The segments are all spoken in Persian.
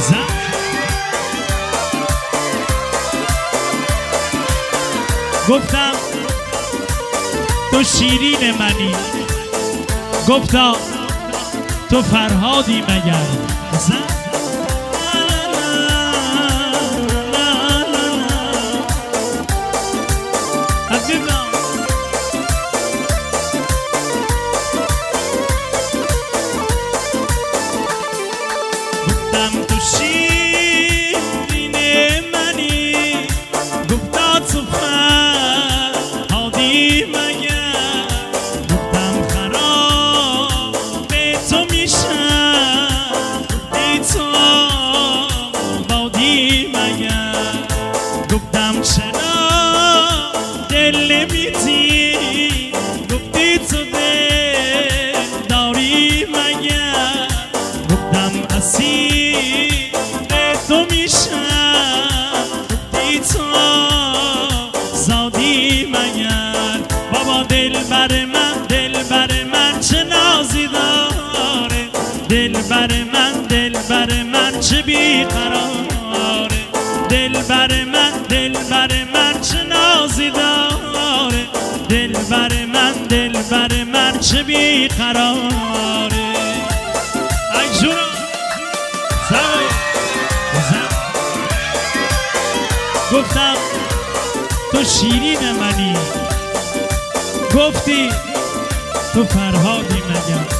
گفتم تو شیرین منی، گفتا تو فرهادی مگر. دلبر من چه بیقراره، دلبر من چه نازی داره، دلبر من چه بیقراره. ای جونم گفتم تو شیرین منی، گفتی تو فرهادی مگر.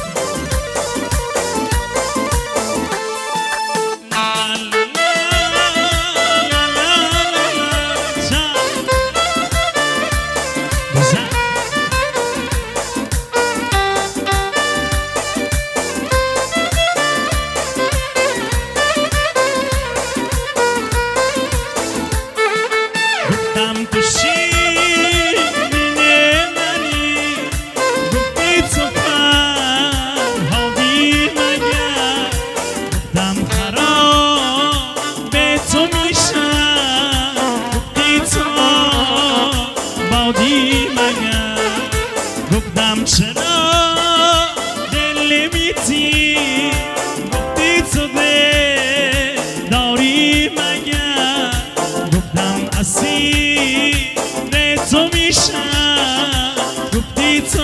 گفتم چرا دل نمیتی، گفتی تو داری مگر. گفتم اسیر تو میشم، گفتی تو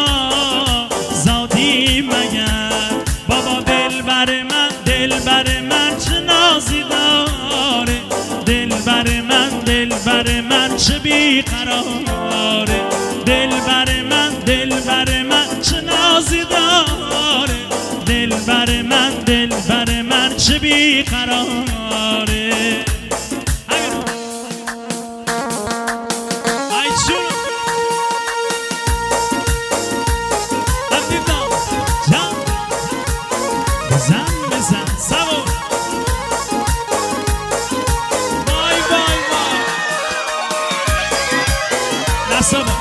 زادی مگر. بابا دلبر من چه نازی داره، دلبر من چه بیقراره، دلبر من چه نازی داره، دلبر من چه بیقراره. ای جون افیدم جان بزن سوار وای نصبه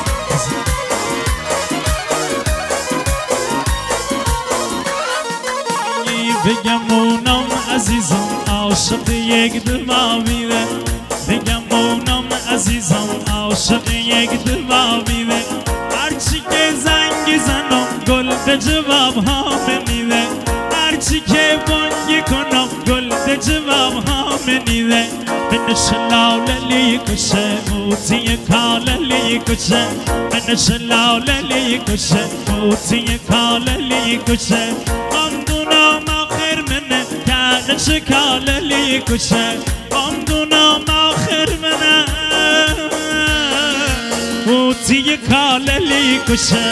بگم اونم عزیزم عاشق یک دما میره، بگم اونم عزیزم عاشق یک دما میره. هرچی که زنگ زنم گل به جواب ها میده، هرچی که بانگی کنم گل به جواب ها میده. من شلاله کشه موتی کاله کشه، من شلاله کشه موتی کاله کشه. شکاله کشه آمدونم آخر منه موتی کاله کشه.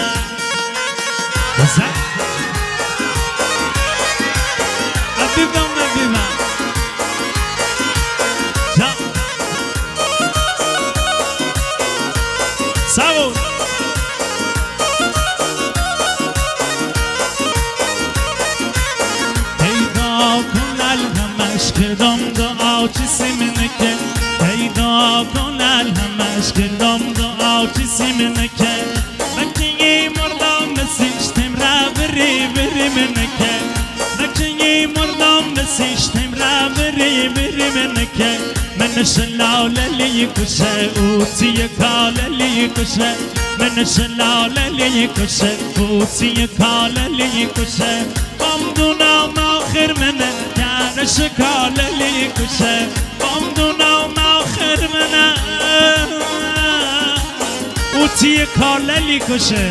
افیدم جان سوار کردم دعا چیزی منکه، پیدا کن همش کردم دعا چیزی منکه. بکی مردم بسیشتم را بری منکه، بکی مردم بسیشتم را بری منکه. من شلاله کشه اوتی کاله کشه، من شلاله کشه اوتی کاله کشه. بامدونم آخر منه کارش کاللی کشه بامدونم آخر منه اوتی کاللی کشه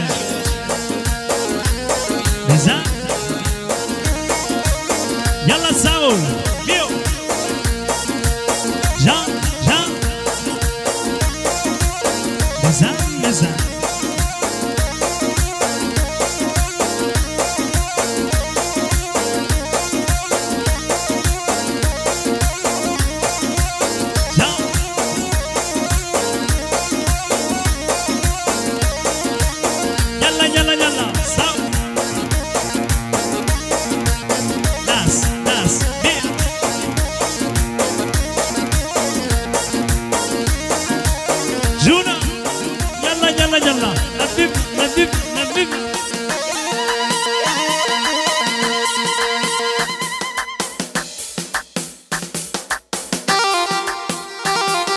بزن یلا ساول